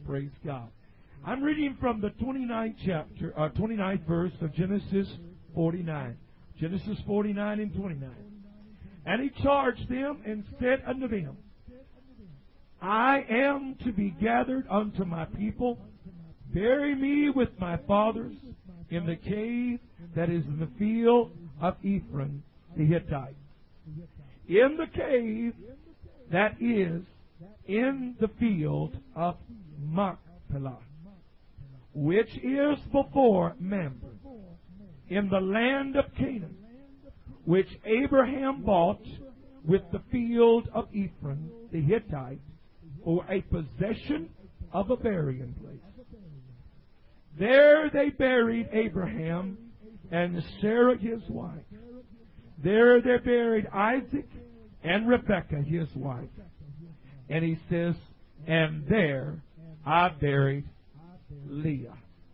Praise God. I'm reading from the 29th verse of Genesis 49. Genesis 49 and 29. And he charged them and said unto them, I am to be gathered unto my people. Bury me with my fathers in the cave that is in the field of Ephron the Hittite. In the cave that is in the field of Machpelah, which is before Mamre, in the land of Canaan, which Abraham bought with the field of Ephron the Hittite for a possession of a burying place. There they buried Abraham and Sarah his wife. There they buried Isaac and Rebekah his wife. And he says, and there I buried Leah.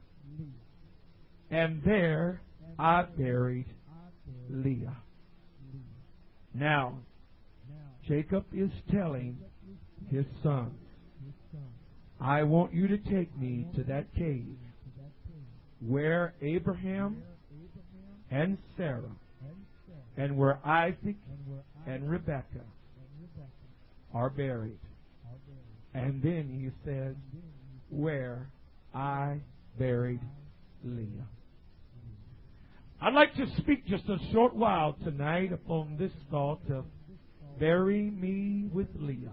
And there I buried Leah. Now, Jacob is telling his sons, I want you to take me to that cave where Abraham and Sarah and where Isaac and Rebekah are buried. And then he says, where I buried Leah. I'd like to speak just a short while tonight upon this thought of bury me with Leah.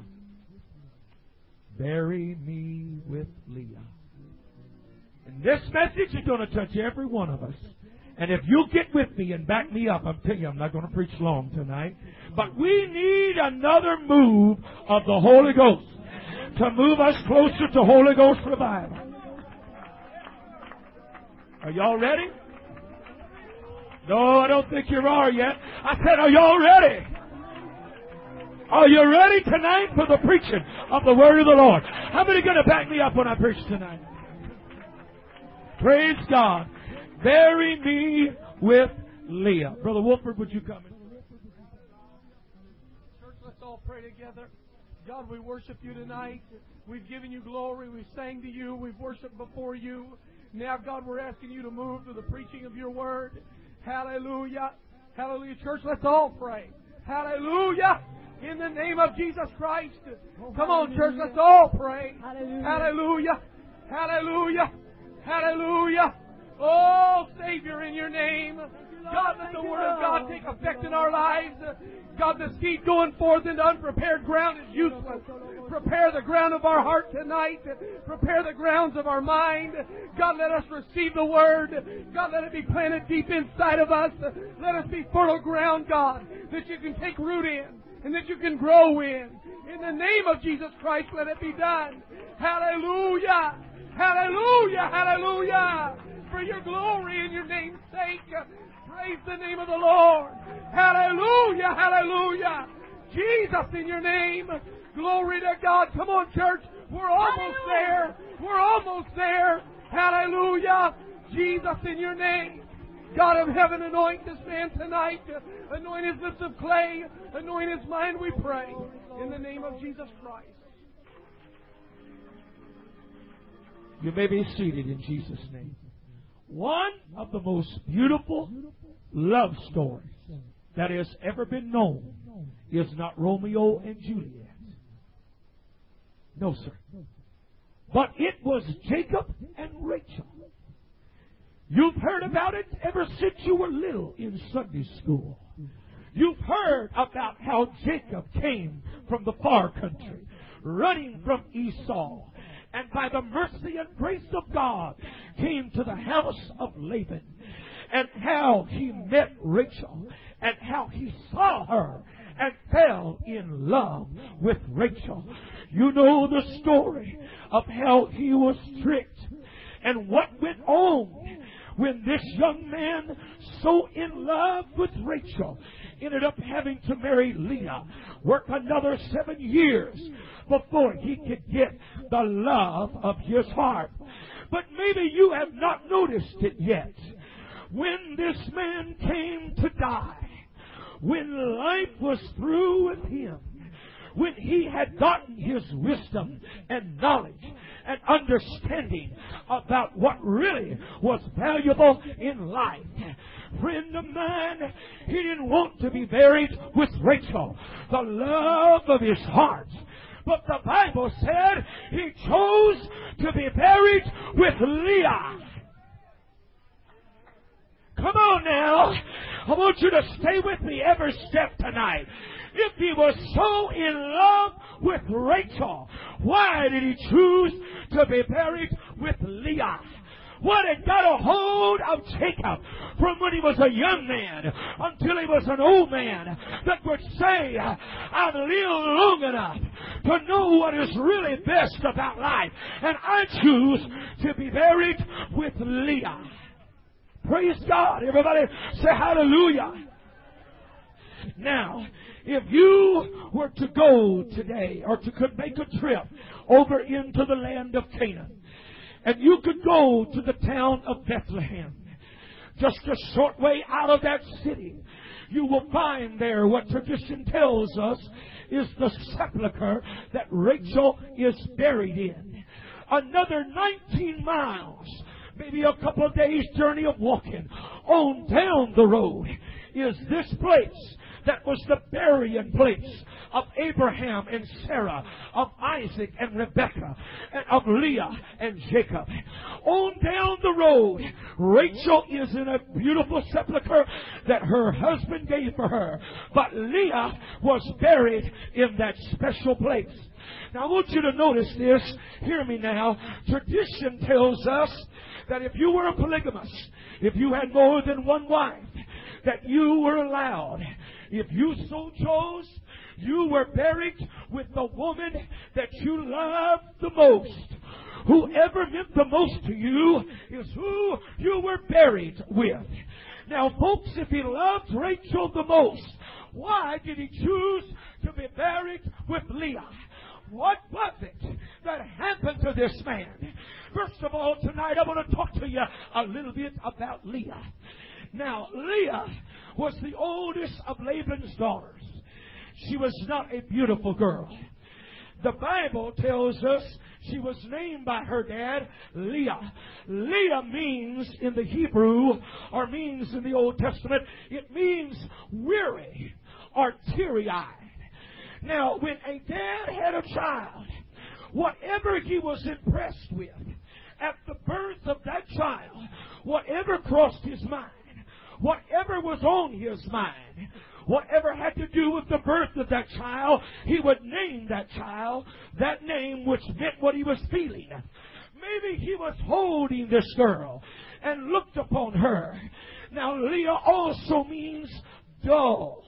Bury me with Leah. And this message is going to touch every one of us. And if you'll get with me and back me up, I'm telling you, I'm not going to preach long tonight. But we need another move of the Holy Ghost to move us closer to Holy Ghost revival. Are y'all ready? No, I don't think you are yet. I said, are y'all ready? Are you ready tonight for the preaching of the Word of the Lord? How many going to back me up when I preach tonight? Praise God. Bury me with Leah. Brother Wolford, would you come in? Church, let's all pray together. God, we worship you tonight. We've given you glory. We've sang to you. We've worshiped before you. Now, God, we're asking you to move to the preaching of your word. Hallelujah. Hallelujah. Church, let's all pray. Hallelujah. In the name of Jesus Christ. Come on, church, let's all pray. Hallelujah. Hallelujah. Hallelujah. Oh, Savior, in your name. God, let the Word of God take effect in our lives. God, the seed going forth into unprepared ground is useless. Prepare the ground of our heart tonight. Prepare the grounds of our mind. God, let us receive the Word. God, let it be planted deep inside of us. Let us be fertile ground, God, that you can take root in and that you can grow in. In the name of Jesus Christ, let it be done. Hallelujah. Hallelujah. Hallelujah. For your glory and your name's sake. Praise the name of the Lord. Hallelujah. Hallelujah. Jesus, in your name. Glory to God. Come on, church. We're almost there. We're almost there. Hallelujah. Jesus, in your name. God of heaven, anoint this man tonight. Anoint his lips of clay. Anoint his mind, we pray. In the name of Jesus Christ. You may be seated in Jesus' name. One of the most beautiful love stories that has ever been known is not Romeo and Juliet. No, sir. But it was Jacob and Rachel. You've heard about it ever since you were little in Sunday school. You've heard about how Jacob came from the far country, running from Esau, and by the mercy and grace of God came to the house of Laban, and how he met Rachel, and how he saw her and fell in love with Rachel. You know the story of how he was tricked and what went on when this young man, so in love with Rachel, ended up having to marry Leah, work another 7 years before he could get the love of his heart. But maybe you have not noticed it yet. When this man came to die, when life was through with him, when he had gotten his wisdom and knowledge, and understanding about what really was valuable in life. Friend of mine, he didn't want to be buried with Rachel, the love of his heart. But the Bible said he chose to be buried with Leah. Come on now. I want you to stay with me every step tonight. If he was so in love with Rachel, why did he choose to be buried with Leah? What had got a hold of Jacob from when he was a young man until he was an old man that would say, I've lived long enough to know what is really best about life, and I choose to be buried with Leah. Praise God. Everybody say hallelujah. Now, if you were to go today or could make a trip over into the land of Canaan, and you could go to the town of Bethlehem, just a short way out of that city, you will find there what tradition tells us is the sepulcher that Rachel is buried in. Another 19 miles, maybe a couple of days' journey of walking on down the road, is this place that was the burying place of Abraham and Sarah, of Isaac and Rebekah, and of Leah and Jacob. On down the road, Rachel is in a beautiful sepulcher that her husband gave for her. But Leah was buried in that special place. Now I want you to notice this. Hear me now. Tradition tells us that if you were a polygamist, if you had more than one wife, that you were allowed, if you so chose, you were buried with the woman that you loved the most. Whoever meant the most to you is who you were buried with. Now, folks, if he loved Rachel the most, why did he choose to be buried with Leah? What was it that happened to this man? First of all, tonight I want to talk to you a little bit about Leah. Now, Leah was the oldest of Laban's daughters. She was not a beautiful girl. The Bible tells us she was named by her dad Leah. Leah means in the Hebrew, or means in the Old Testament, it means weary or teary-eyed. Now, when a dad had a child, whatever he was impressed with at the birth of that child, whatever crossed his mind, whatever was on his mind, whatever had to do with the birth of that child, he would name that child that name which meant what he was feeling. Maybe he was holding this girl and looked upon her. Now, Leah also means dull.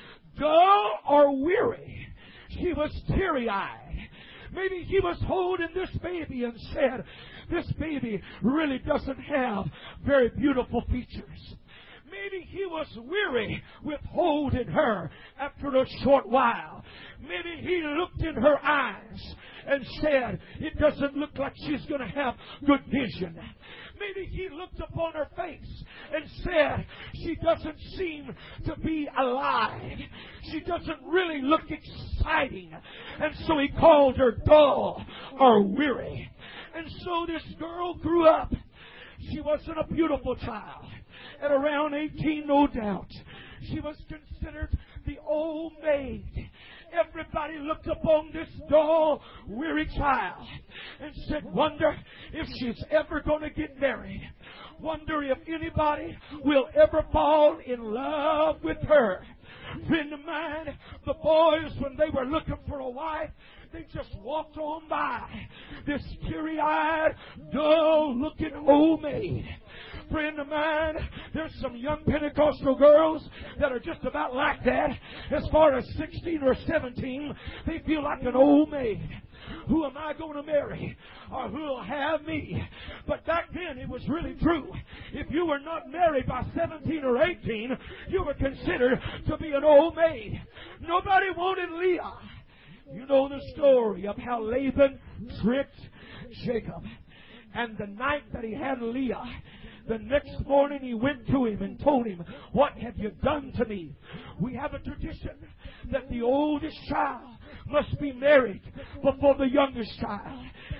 Dull or weary. She was teary-eyed. Maybe he was holding this baby and said, this baby really doesn't have very beautiful features. Maybe he was weary with holding her after a short while. Maybe he looked in her eyes and said, it doesn't look like she's going to have good vision. Maybe he looked upon her face and said, she doesn't seem to be alive. She doesn't really look exciting. And so he called her dull or weary. And so this girl grew up. She wasn't a beautiful child. At around 18, no doubt, she was considered the old maid. Everybody looked upon this dull, weary child and said, wonder if she's ever going to get married. Wonder if anybody will ever fall in love with her. Friend of mine, the boys, when they were looking for a wife, they just walked on by this teary-eyed, dull-looking old maid. Friend of mine, there's some young Pentecostal girls that are just about like that. As far as 16 or 17, they feel like an old maid. Who am I going to marry? Or who will have me? But back then it was really true. If you were not married by 17 or 18, you were considered to be an old maid. Nobody wanted Leah. You know the story of how Laban tricked Jacob. And the night that he had Leah, the next morning he went to him and told him, what have you done to me? We have a tradition that the oldest child must be married before the youngest child.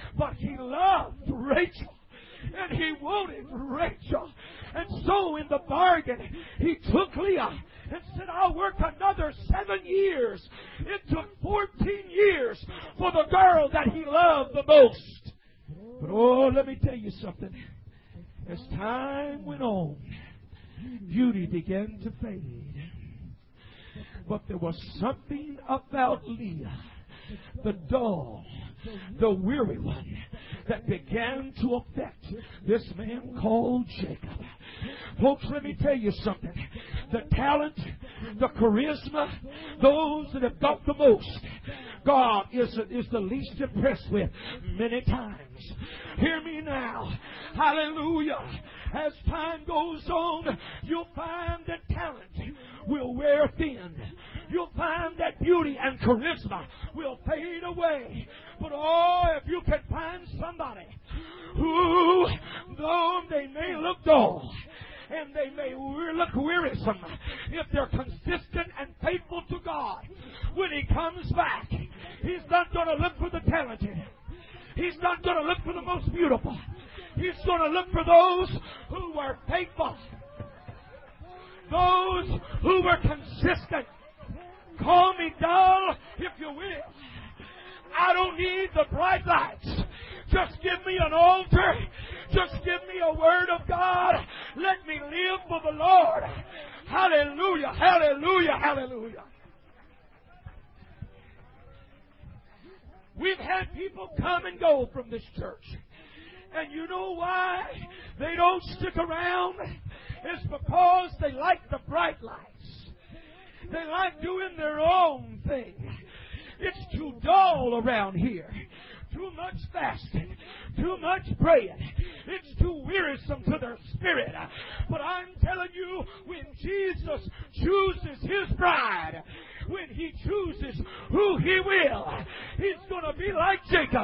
But he loved Rachel. And he wanted Rachel. And so in the bargain, he took Leah and said, I'll work another 7 years. It took 14 years for the girl that he loved the most. But oh, let me tell you something. As time went on, beauty began to fade. But there was something about Leah, the dull, the weary one, that began to affect this man called Jacob. Folks, let me tell you something. The talent, the charisma, those that have got the most, God is the least impressed with many times. Hear me now. Hallelujah. As time goes on, you'll find that talent will wear thin. You'll find that beauty and charisma will fade away. But oh, if you can find somebody who, though they may look dull, and they may look wearisome, if they're consistent and faithful to God, when He comes back, He's not going to look for the talented. He's not going to look for the most beautiful. He's going to look for those who were faithful, those who were consistent. Call me dull if you will. I don't need the bright lights. Just give me an altar. Just give me a word of God. Let me live for the Lord. Hallelujah, hallelujah, hallelujah. We've had people come and go from this church. And you know why they don't stick around? It's because they like the bright lights. They like doing their own thing. It's too dull around here. Too much fasting. Too much praying. It's too wearisome to their spirit. But I'm telling you, when Jesus chooses His bride, when He chooses who He will, He's going to be like Jacob.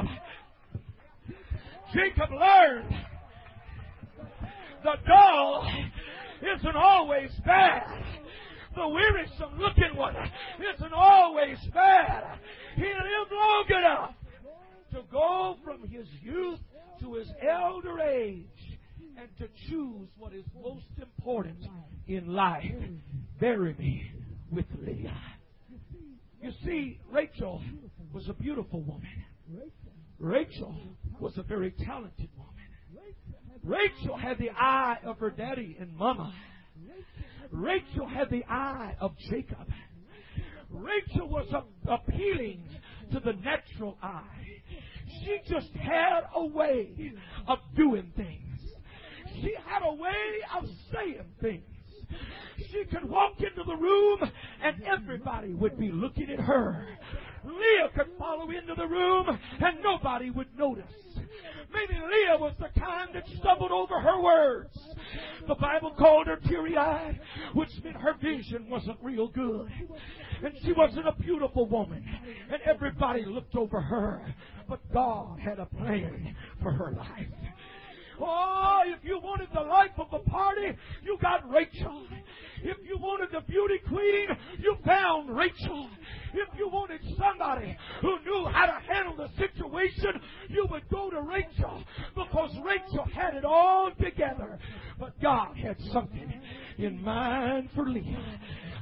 Jacob learned the dull isn't always bad. The wearisome looking one isn't always bad. He lived long enough to go from his youth to his elder age and to choose what is most important in life. Bury me with Leah. You see, Rachel was a beautiful woman. Rachel was a very talented woman. Rachel had the eye of her daddy and mama. Rachel had the eye of Jacob. Rachel was appealing to the natural eye. She just had a way of doing things. She had a way of saying things. She could walk into the room and everybody would be looking at her. Leah could follow into the room and nobody would notice. Maybe Leah was the kind that stumbled over her words. The Bible called her teary-eyed, which meant her vision wasn't real good. And she wasn't a beautiful woman. And everybody looked over her. But God had a plan for her life. Oh, if you wanted the life of the party, you got Rachel. If you wanted the beauty queen, you found Rachel. If you wanted somebody who knew how to handle the situation, you would go to Rachel, because Rachel had it all together. But God had something in mind for Leah.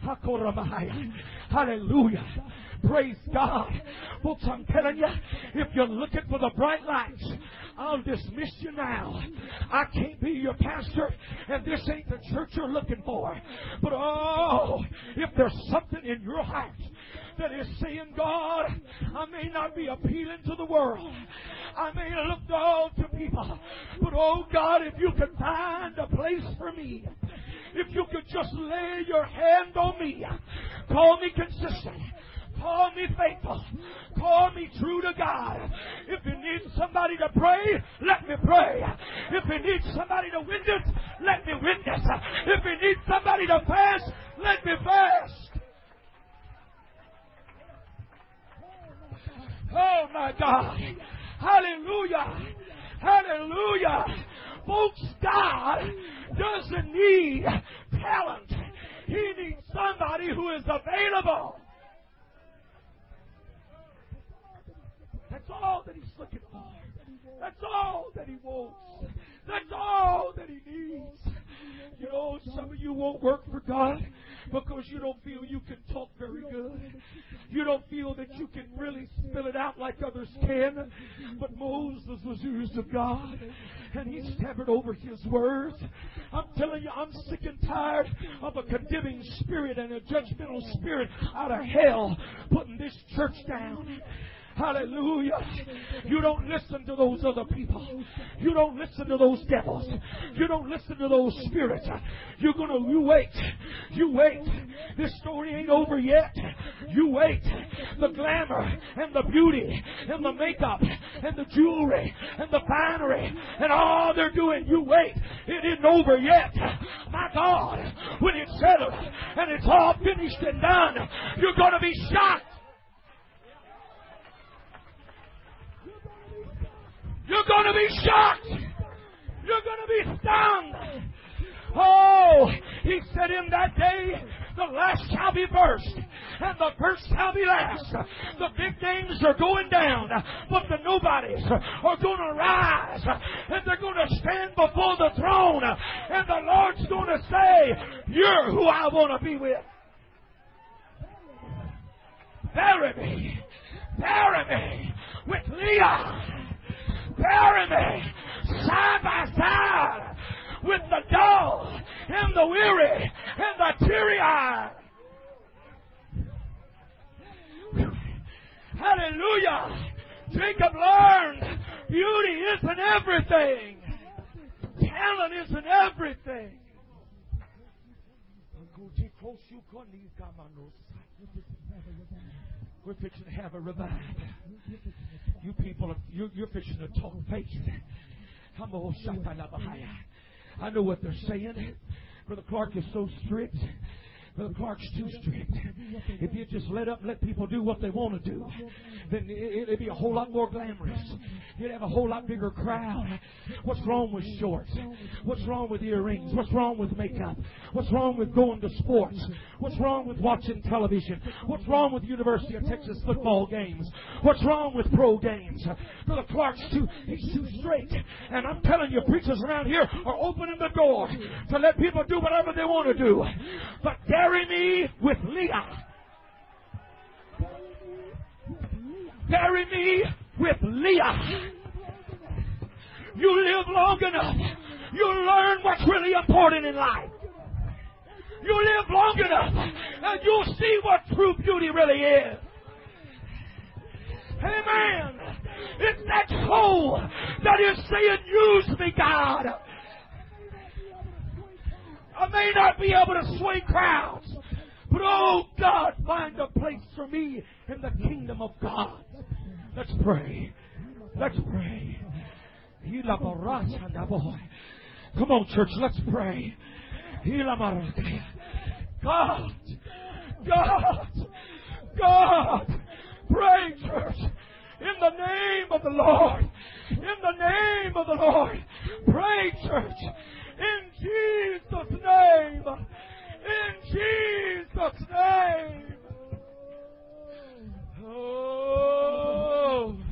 Hallelujah. Praise God. Folks, I'm telling you, if you're looking for the bright lights, I'll dismiss you now. I can't be your pastor, and this ain't the church you're looking for. But oh, if there's something in your heart that is saying, God, I may not be appealing to the world. I may look dull to people. But oh God, if you could find a place for me, if you could just lay your hand on me, call me consistent, call me faithful, call me true to God. If you need somebody to pray, let me pray. If you need somebody to witness, let me witness. If you need somebody to fast, let me fast. Oh my God. Hallelujah. Hallelujah. Folks, God doesn't need talent. He needs somebody who is available. That's all that He's looking for. That's all that He wants. That's all that He needs. You know, some of you won't work for God because you don't feel you can talk very good. You don't feel that you can really spill it out like others can. But Moses was used of God, and he stammered over his words. I'm telling you, I'm sick and tired of a condemning spirit and a judgmental spirit out of hell putting this church down. Hallelujah. You don't listen to those other people. You don't listen to those devils. You don't listen to those spirits. You wait. You wait. This story ain't over yet. You wait. The glamour and the beauty and the makeup and the jewelry and the finery and all they're doing, you wait. It isn't over yet. My God, when it's settled and it's all finished and done, you're going to be shocked. You're going to be shocked. You're going to be stunned. Oh, He said in that day, the last shall be first, and the first shall be last. The big names are going down, but the nobodies are going to rise, and they're going to stand before the throne, and the Lord's going to say, you're who I want to be with. Bury me with Leah. Bury me side by side with the dull and the weary and the teary-eyed. Hallelujah. Jacob learned beauty isn't everything. Talent isn't everything. We're fixing to have a revival. You people, you're fixing to talk faith. I know what they're saying. Brother Clark is so strict. Brother Clark's too strict. If you just let people do what they want to do, then it'd be a whole lot more glamorous. You'd have a whole lot bigger crowd. What's wrong with shorts? What's wrong with earrings? What's wrong with makeup? What's wrong with going to sports? What's wrong with watching television? What's wrong with University of Texas football games? What's wrong with pro games? Brother Clark's he's too straight. And I'm telling you, preachers around here are opening the door to let people do whatever they want to do. But bury me with Leah. Bury me with Leah. You live long enough, you'll learn what's really important in life. You live long enough, and you'll see what true beauty really is. Amen. It's that soul that is saying, use me, God. I may not be able to sway crowds, but oh God, find a place for me in the kingdom of God. Let's pray. Let's pray. Come on, church, let's pray. God, pray, church, in the name of the Lord. In the name of the Lord. Pray, church. In Jesus' name. In Jesus' name. Oh.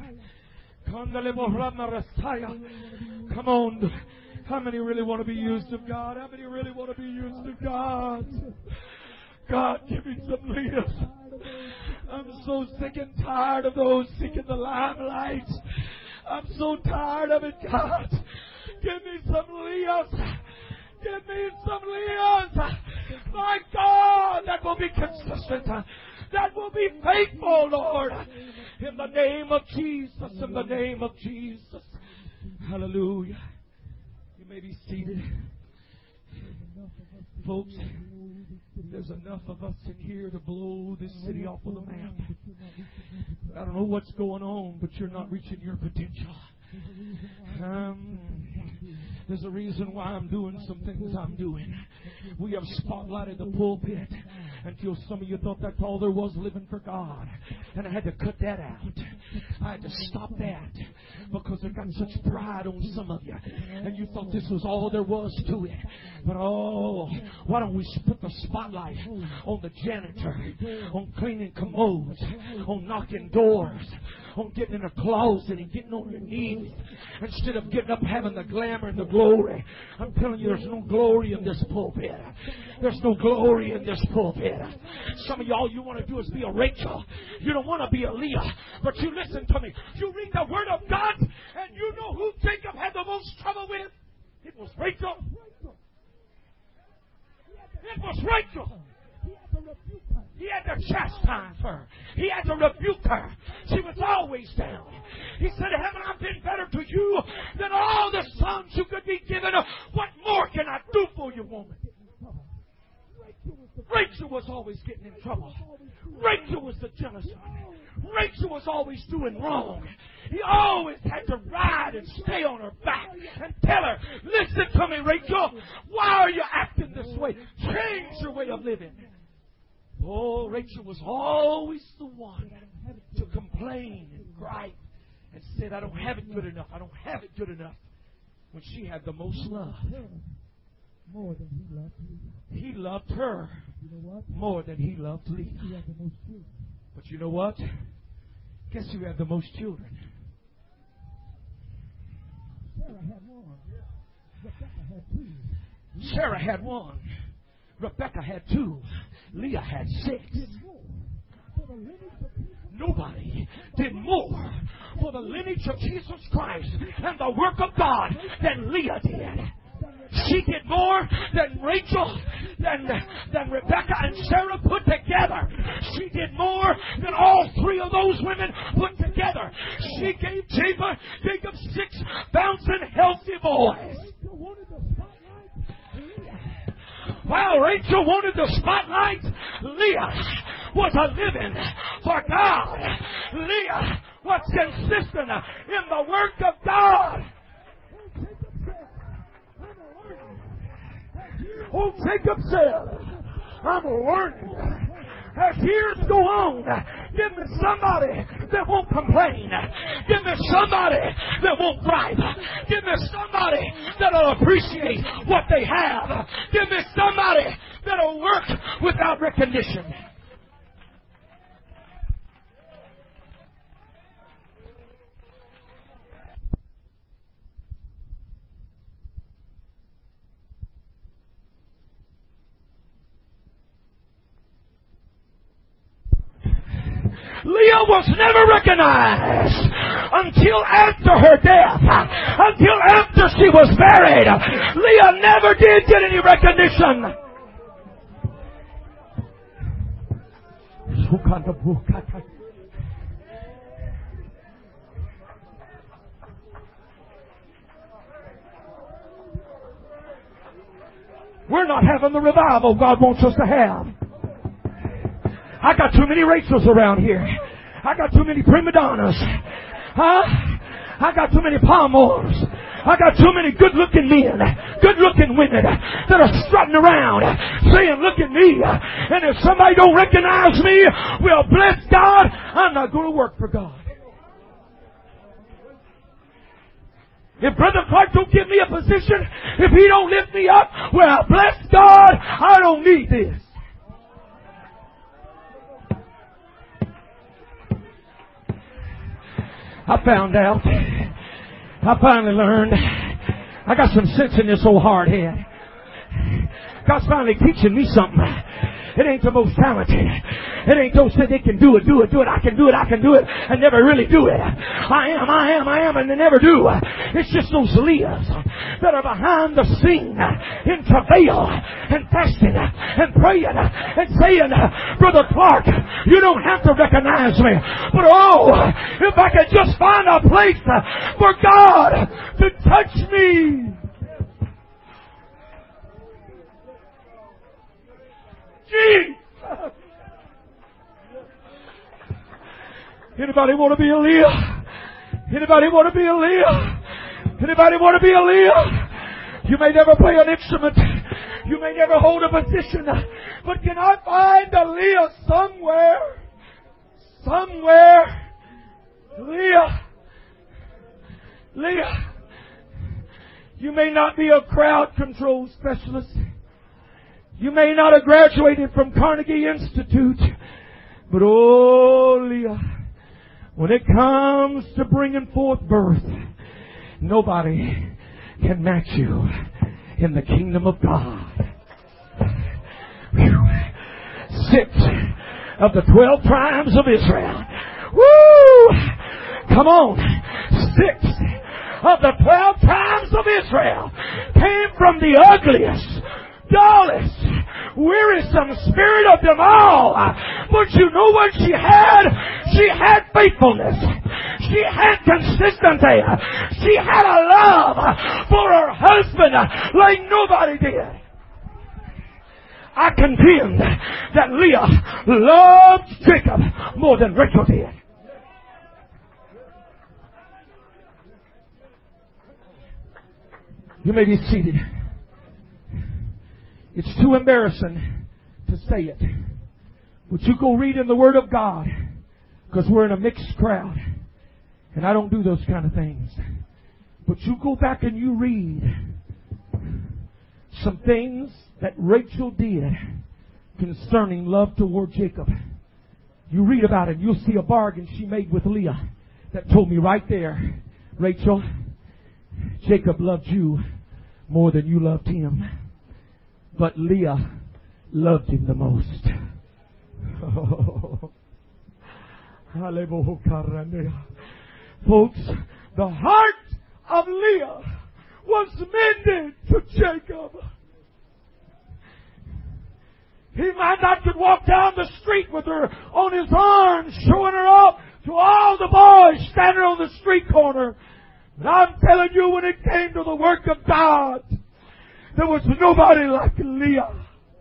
Come on. How many really want to be used of God? How many really want to be used of God? God, give me some leaders. I'm so sick and tired of those seeking the limelight. I'm so tired of it, God. Give me some Leahs. Give me some Leahs. My God, that will be consistent. That will be faithful, Lord. In the name of Jesus. In the name of Jesus. Hallelujah. You may be seated. Folks, there's enough of us in here to blow this city off of the map. I don't know what's going on, but you're not reaching your potential. There's a reason why I'm doing some things I'm doing. We have spotlighted the pulpit until some of you thought that's all there was living for God. And I had to cut that out. I had to stop that because it got such pride on some of you. And you thought this was all there was to it. But oh, why don't we put the spotlight on the janitor, on cleaning commodes, on knocking doors, on getting in a closet and getting on your knees instead of getting up having the glamour and the glory. I'm telling you, there's no glory in this pulpit. There's no glory in this pulpit. Some of y'all, you want to do is be a Rachel. You don't want to be a Leah. But you listen to me. You read the Word of God, and you know who Jacob had the most trouble with? It was Rachel. It was Rachel. He had to chastise her. He had to rebuke her. She was always down. He said, haven't I been better to you than all the sons you could be given? What more can I do for you, woman? Rachel was always getting in trouble. Rachel was the jealous one. Rachel was always doing wrong. He always had to ride and stay on her back and tell her, listen to me, Rachel, why are you acting this way? Change your way of living. Oh, Rachel was always the one to complain and gripe and said, I don't have it good enough. I don't have it good enough. When she had the most love. More than he loved Leah. He loved her more than he loved Leah. But you know what? Guess who had the most children? Sarah had one. Rebecca had two. Leah had 6. Nobody did more for the lineage of Jesus Christ and the work of God than Leah did. She did more than Rachel, than Rebecca and Sarah put together. She did more than all 3 of those women put together. She gave Jacob 6 bouncing, healthy boys. While Rachel wanted the spotlight, Leah was a living for God. Leah was consistent in the work of God. Oh, Jacob said, I'm learning. As years go on, give me somebody that won't complain. Give me somebody that won't gripe. Give me somebody that'll appreciate what they have. Give me somebody that'll work without recognition. Leah was never recognized until after her death, until after she was buried. Leah never did get any recognition. We're not having the revival God wants us to have. I got too many Rachels around here. I got too many prima donnas. I got too many palmors. I got too many good-looking men, good-looking women that are strutting around saying, look at me. And if somebody don't recognize me, well, bless God, I'm not going to work for God. If Brother Clark don't give me a position, if he don't lift me up, well, bless God, I don't need this. I found out. I finally learned. I got some sense in this old hard head. God's finally teaching me something. It ain't the most talented. It ain't those that they can do it. I can do it, and never really do it. I am, and they never do. It's just those Leahs that are behind the scene in travail and fasting and praying and saying, Brother Clark, you don't have to recognize me, but oh, if I could just find a place for God to touch me. Jesus. Anybody want to be a Leah? Anybody want to be a Leah? Anybody want to be a Leah? You may never play an instrument. You may never hold a position. But can I find a Leah somewhere? Somewhere. Leah. Leah. You may not be a crowd control specialist. You may not have graduated from Carnegie Institute. But oh, Leah, When it comes to bringing forth birth, nobody can match you in the kingdom of God. Whew. 6 of the 12 tribes of Israel. Woo! Come on. 6 of the 12 tribes of Israel came from the ugliest, dullest, wearisome spirit of them all. But you know what she had? She had faithfulness. She had consistency. She had a love for her husband like nobody did. I contend that Leah loved Jacob more than Rachel did. You may be seated. It's too embarrassing to say it. But you go read in the Word of God, because we're in a mixed crowd. And I don't do those kind of things. But you go back and you read some things that Rachel did concerning love toward Jacob. You read about it, you'll see a bargain she made with Leah that told me right there, Rachel, Jacob loved you more than you loved him. But Leah loved him the most. Folks, the heart of Leah was mended to Jacob. He might not could walk down the street with her on his arms, showing her off to all the boys standing on the street corner. But I'm telling you, when it came to the work of God, there was nobody like Leah.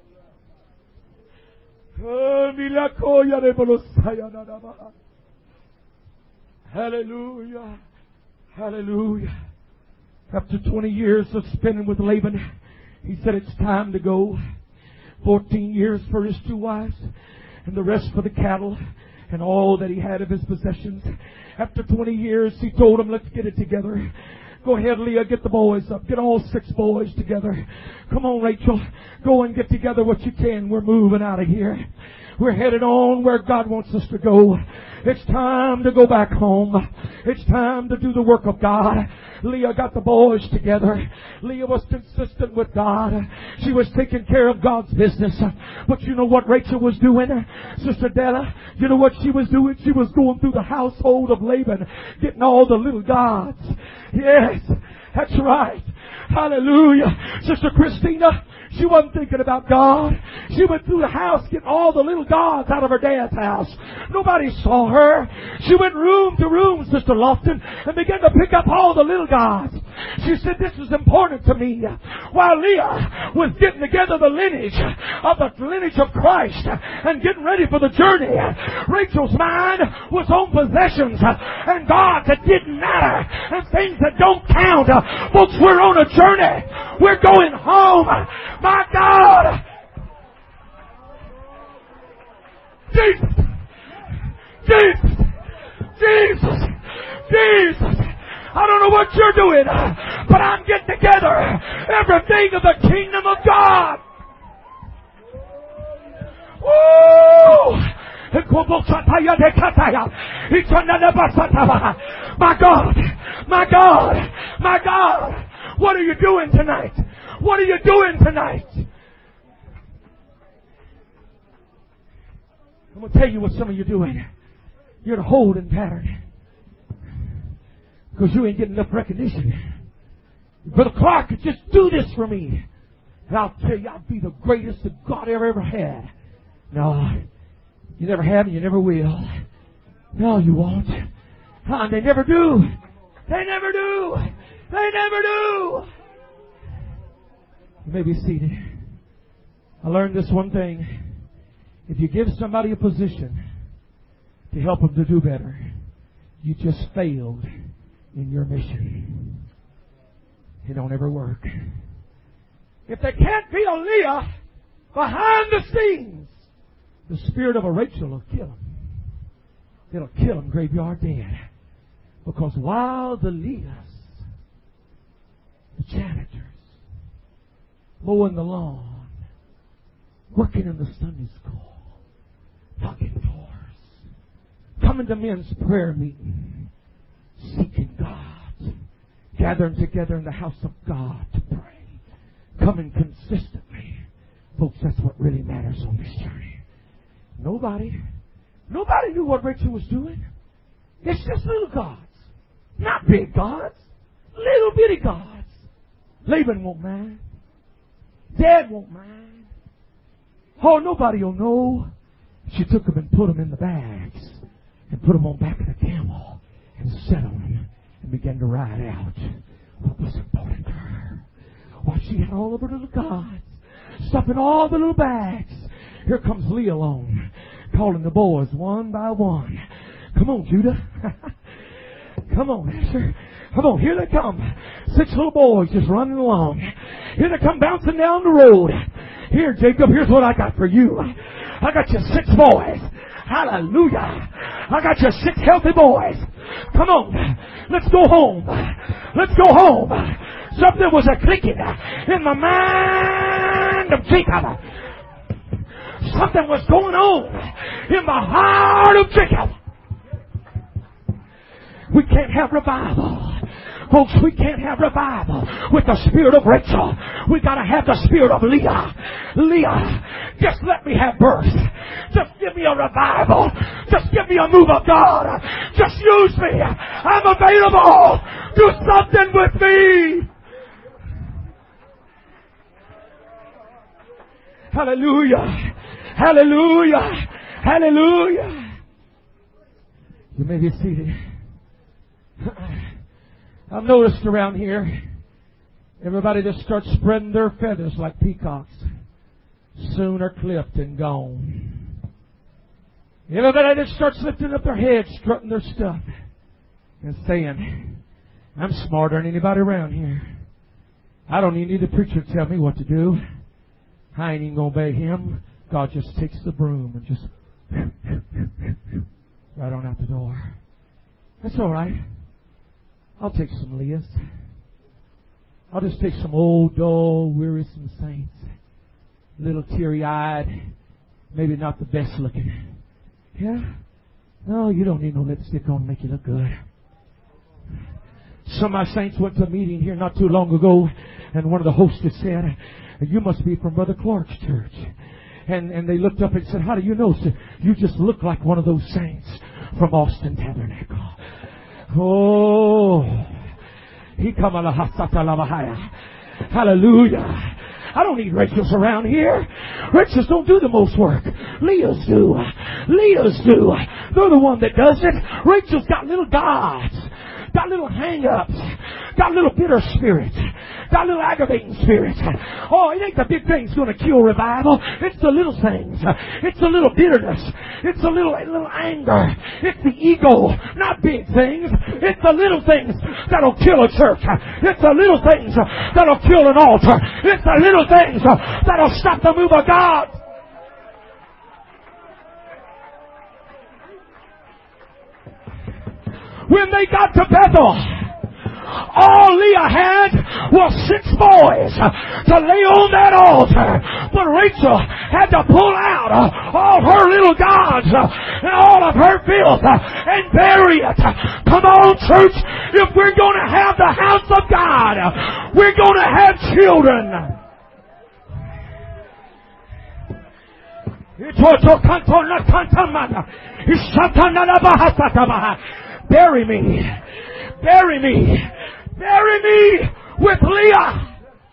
Hallelujah. Hallelujah. After 20 years of spending with Laban, he said it's time to go. 14 years for his 2 wives, and the rest for the cattle and all that he had of his possessions. After 20 years, he told them, let's get it together. Go ahead, Leah, get the boys up. Get all 6 boys together. Come on, Rachel. Go and get together what you can. We're moving out of here. We're headed on where God wants us to go. It's time to go back home. It's time to do the work of God. Leah got the boys together. Leah was consistent with God. She was taking care of God's business. But you know what Rachel was doing? Sister Della, you know what she was doing? She was going through the household of Laban, getting all the little gods. Yes, that's right. Hallelujah. Sister Christina, she wasn't thinking about God. She went through the house getting all the little gods out of her dad's house. Nobody saw her. She went room to room, Sister Lofton, and began to pick up all the little gods. She said, this is important to me. While Leah was getting together the lineage of Christ and getting ready for the journey, Rachel's mind was on possessions and gods that didn't matter and things that don't count. Folks, we're on a journey. We're going home. My God! Jesus! Jesus! Jesus! Jesus! I don't know what you're doing, but I'm getting together everything of the kingdom of God. Woo! My God! My God! My God! What are you doing tonight? What are you doing tonight? I'm going to tell you what some of you are doing. You're in a holding pattern. Because you ain't getting enough recognition. Brother Clark could just do this for me. And I'll tell you, I'll be the greatest that God ever had. No, you never have and you never will. No, you won't. They never do. They never do. They never do. You may be seated. I learned this one thing. If you give somebody a position to help them to do better, you just failed in your mission. It don't ever work. If there can't be a Leah behind the scenes, the spirit of a Rachel will kill him. It'll kill him graveyard dead. Because while the Leahs, the janitors, mowing the lawn, working in the Sunday school, knocking doors, coming to men's prayer meeting, seeking God, gathering together in the house of God to pray, coming consistently. Folks, that's what really matters on this journey. Nobody knew what Rachel was doing. It's just little gods. Not big gods. Little bitty gods. Laban won't mind. Dad won't mind. Oh, nobody will know. She took them and put them in the bags and put them on back of the camel and sat on them and began to ride out what was important to her. While she had all of her little gods, stuffing all the little bags. Here comes Leah along, calling the boys one by one. Come on, Judah. Come on, Asher. Come on, here they come. 6 little boys just running along. Here they come bouncing down the road. Here, Jacob, here's what I got for you. I got you 6 boys. Hallelujah. I got you 6 healthy boys. Come on. Let's go home. Let's go home. Something was a clicking in the mind of Jacob. Something was going on in the heart of Jacob. We can't have revival. Folks, we can't have revival with the spirit of Rachel. We got to have the spirit of Leah. Leah, just let me have birth. Just give me a revival. Just give me a move of God. Just use me. I'm available. Do something with me. Hallelujah. Hallelujah. Hallelujah. You may be seated. I've noticed around here, everybody just starts spreading their feathers like peacocks. Soon are clipped and gone. Everybody just starts lifting up their heads, strutting their stuff, and saying, I'm smarter than anybody around here. I don't even need the preacher to tell me what to do. I ain't even going to obey him. God just takes the broom and just right on out the door. That's all right. I'll take some Leahs. I'll just take some old, dull, wearisome saints. Little teary-eyed, maybe not the best looking. Yeah? No, you don't need no lipstick on to make you look good. Some of my saints went to a meeting here not too long ago, and one of the hostess said, you must be from Brother Clark's church. And they looked up and said, how do you know? Said, you just look like one of those saints from Austin Tabernacle. Oh, hallelujah. I don't need Rachels around here. Rachels don't do the most work. Leah's do. Leah's do. They're the one that does it. Rachel's got little gods. Got little hang-ups. Got little bitter spirits. Got little aggravating spirits. Oh, it ain't the big things going to kill revival. It's the little things. It's the little bitterness. It's the little anger. It's the ego. Not big things. It's the little things that'll kill a church. It's the little things that'll kill an altar. It's the little things that'll stop the move of God. When they got to Bethel, all Leah had was 6 boys to lay on that altar. But Rachel had to pull out all her little gods and all of her filth and bury it. Come on, church. If we're going to have the house of God, we're going to have children. Bury me. Bury me. Bury me with Leah.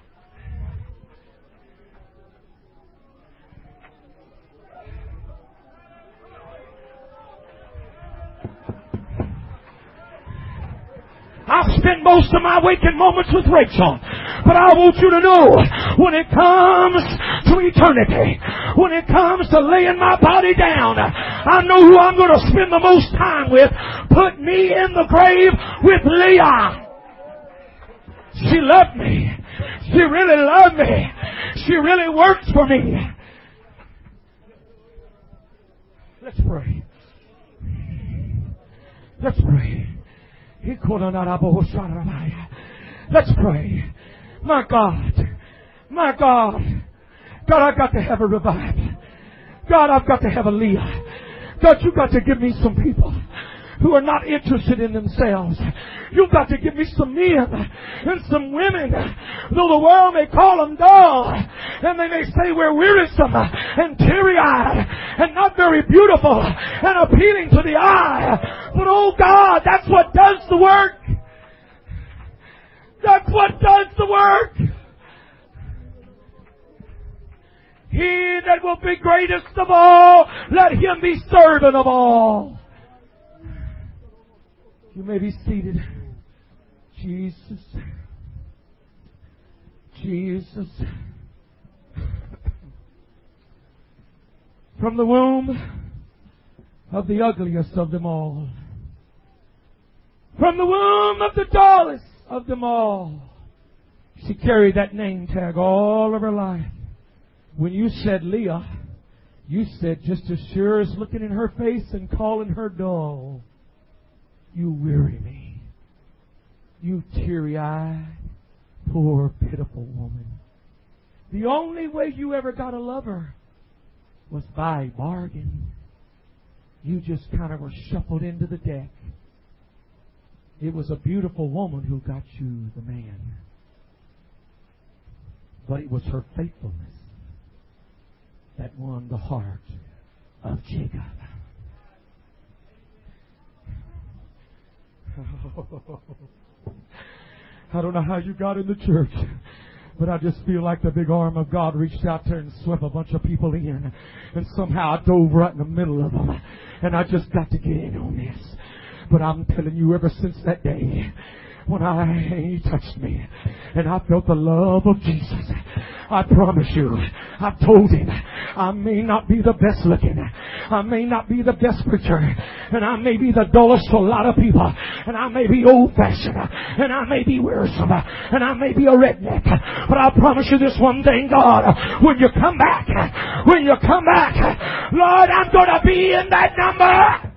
I'll spend most of my waking moments with Rachel. But I want you to know, when it comes to eternity, when it comes to laying my body down, I know who I'm going to spend the most time with. Put me in the grave with Leah. She loved me. She really loved me. She really worked for me. Let's pray. Let's pray. Let's pray. My God. My God. God, I've got to have a revival. God, I've got to have a Leah. God, you got to give me some people who are not interested in themselves. You've got to give me some men and some women, though the world may call them dull, and they may say we're wearisome and teary-eyed and not very beautiful and appealing to the eye. But oh God, that's what does the work. That's what does the work. He that will be greatest of all, let him be servant of all. You may be seated. Jesus. Jesus. From the womb of the ugliest of them all. From the womb of the dullest of them all. She carried that name tag all of her life. When you said Leah, you said just as sure as looking in her face and calling her dull, you weary me. You teary-eyed, poor, pitiful woman. The only way you ever got a lover was by bargain. You just kind of were shuffled into the deck. It was a beautiful woman who got you the man. But it was her faithfulness that won the heart of Jacob. I don't know how you got in the church, but I just feel like the big arm of God reached out there and swept a bunch of people in, and somehow I dove right in the middle of them, and I just got to get in on this. But I'm telling you, ever since that day, when He touched me and I felt the love of Jesus, I promise you, I've told Him, I may not be the best looking, I may not be the best preacher, and I may be the dullest to a lot of people, and I may be old-fashioned, and I may be wearisome, and I may be a redneck, but I promise you this one thing, God, when you come back, Lord, I'm going to be in that number.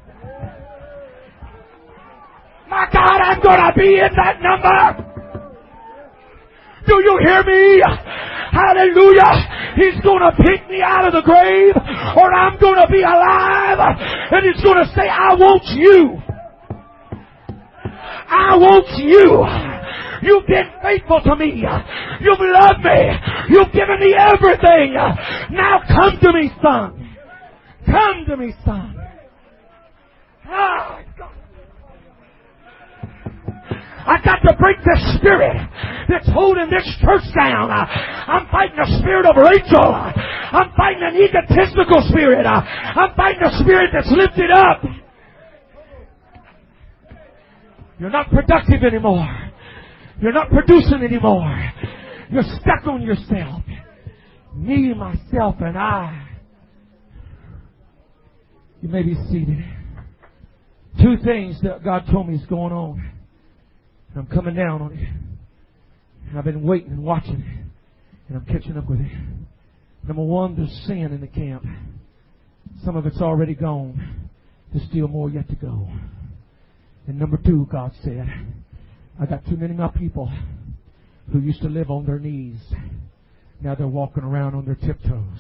My God, I'm going to be in that number. Do you hear me? Hallelujah. He's going to pick me out of the grave, or I'm going to be alive, and He's going to say, I want you. I want you. You've been faithful to me. You've loved me. You've given me everything. Now come to me, son. Come to me, son. Ah, God. I got to break this spirit that's holding this church down. I'm fighting the spirit of Rachel. I'm fighting an egotistical spirit. I'm fighting a spirit that's lifted up. You're not productive anymore. You're not producing anymore. You're stuck on yourself. Me, myself, and I. You may be seated. Two things that God told me is going on. I'm coming down on it. And I've been waiting and watching it. And I'm catching up with it. Number one, there's sin in the camp. Some of it's already gone. There's still more yet to go. And number two, God said, I got too many of my people who used to live on their knees. Now they're walking around on their tiptoes.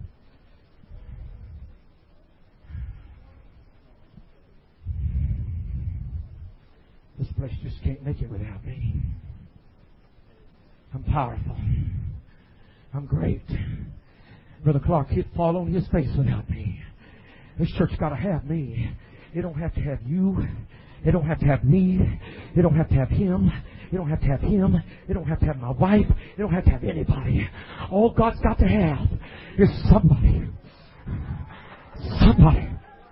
This place just can't make it without me. I'm powerful. I'm great. Brother Clark, he'd fall on his face without me. This church got to have me. It don't have to have you. It don't have to have me. It don't have to have him. It don't have to have him. It don't have to have my wife. It don't have to have anybody. All God's got to have is somebody. Somebody.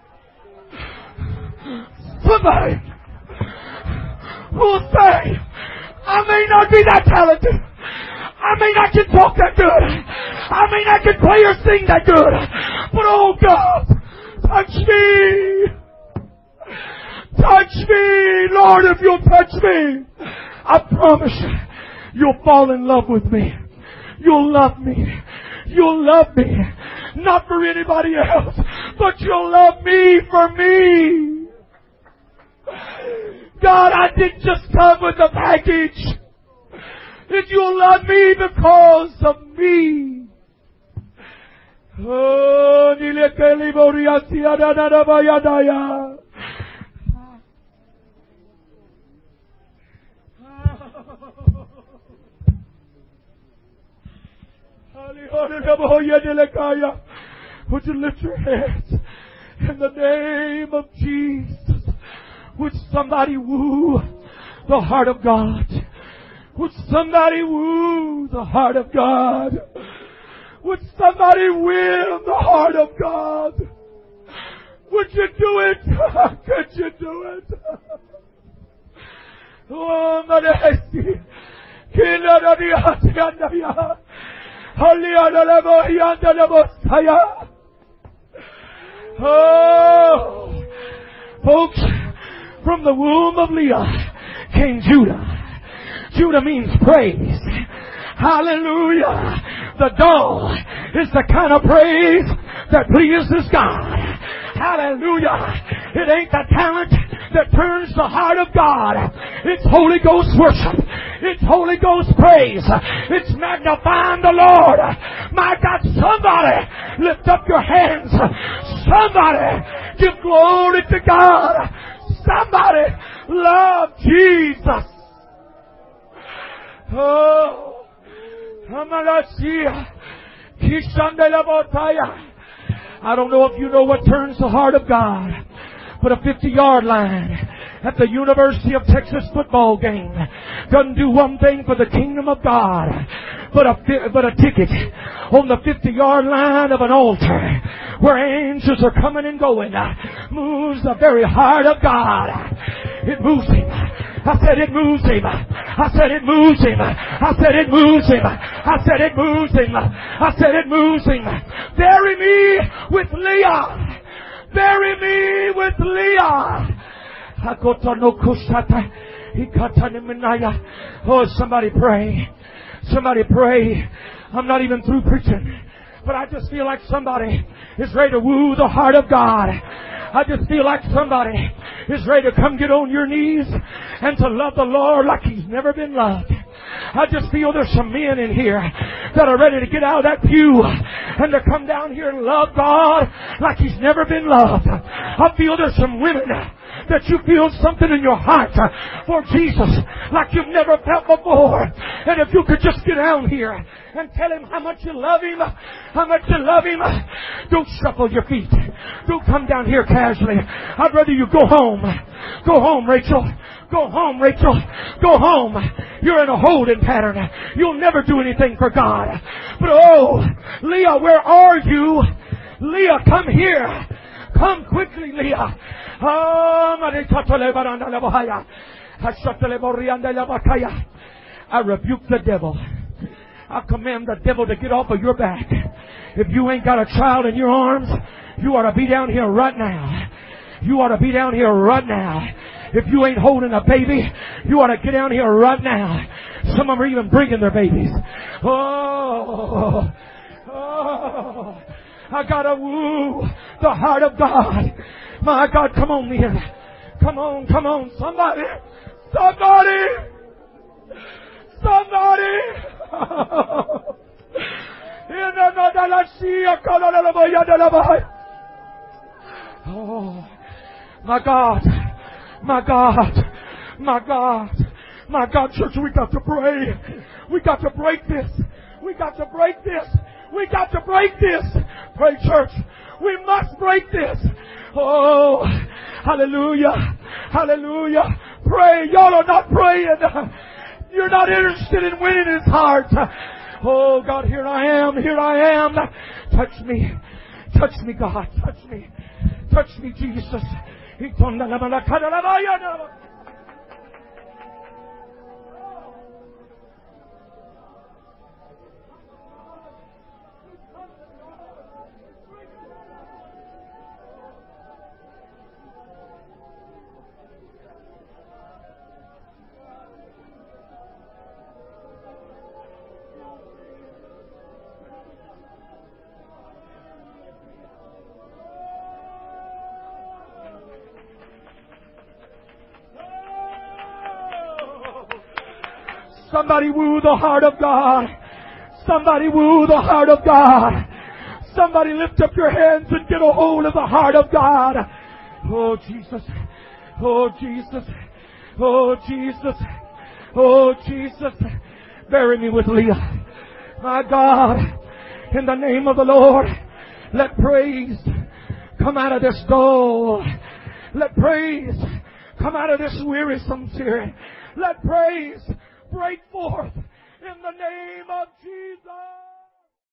Somebody who'll say, I may not be that talented. I may not can talk that good. I may not can play or sing that good. But oh God, touch me. Touch me. Lord, if you'll touch me, I promise you, you'll fall in love with me. You'll love me. You'll love me. Not for anybody else, but you'll love me for me. God, I didn't just come with a package. That you'll love me because of me. Oh, Nilekeli Boriasia Danabayadaya. Would you lift your hands in the name of Jesus? Would somebody woo the heart of God? Would somebody woo the heart of God? Would somebody win the heart of God? Would you do it? Could you do it? Oh, Madesi. Oh, folks, from the womb of Leah came Judah. Judah means praise. Hallelujah. The doll is the kind of praise that pleases God. Hallelujah. It ain't the talent that turns the heart of God. It's Holy Ghost worship. It's Holy Ghost praise. It's magnifying the Lord. My God, somebody lift up your hands. Somebody give glory to God. Somebody love Jesus. Oh, I don't know if you know what turns the heart of God, but a 50-yard line at the University of Texas football game doesn't do one thing for the kingdom of God, but a ticket on the 50-yard line of an altar where angels are coming and going moves the very heart of God. It moves him. I said it moves him. I said it moves him. I said it moves him. I said it moves him. I said it moves him. Bury me with Leah. Bury me with Leah. Oh, somebody pray. Somebody pray. I'm not even through preaching, but I just feel like somebody is ready to woo the heart of God. I just feel like somebody is ready to come get on your knees and to love the Lord like He's never been loved. I just feel there's some men in here that are ready to get out of that pew and to come down here and love God like He's never been loved. I feel there's some women that you feel something in your heart for Jesus like you've never felt before. And if you could just get down here and tell Him how much you love Him, how much you love Him, don't shuffle your feet. Don't come down here casually. I'd rather you go home. Go home, Rachel. Go home, Rachel. Go home. You're in a holding pattern. You'll never do anything for God. But oh, Leah, where are you? Leah, come here. Come quickly, Leah. I rebuke the devil. I command the devil to get off of your back. If you ain't got a child in your arms, you ought to be down here right now. You ought to be down here right now. If you ain't holding a baby, you ought to get down here right now. Some of them are even bringing their babies. Oh, I gotta woo the heart of God. My God, come on, men. Come on, come on. Somebody. Oh, my God. My God. My God. My God, church, we got to pray. We got to break this. We got to break this. We got to break this. Pray, church. We must break this. Oh, hallelujah. Hallelujah. Pray. Y'all are not praying. You're not interested in winning His heart. Oh, God, here I am. Here I am. Touch me. Touch me, God. Touch me. Touch me, Jesus. Somebody woo the heart of God. Somebody woo the heart of God. Somebody lift up your hands and get a hold of the heart of God. Oh, Jesus. Oh, Jesus. Oh, Jesus. Oh, Jesus. Bury me with Leah. My God, in the name of the Lord, let praise come out of this dull. Let praise come out of this wearisome spirit. Let praise break forth in the name of Jesus.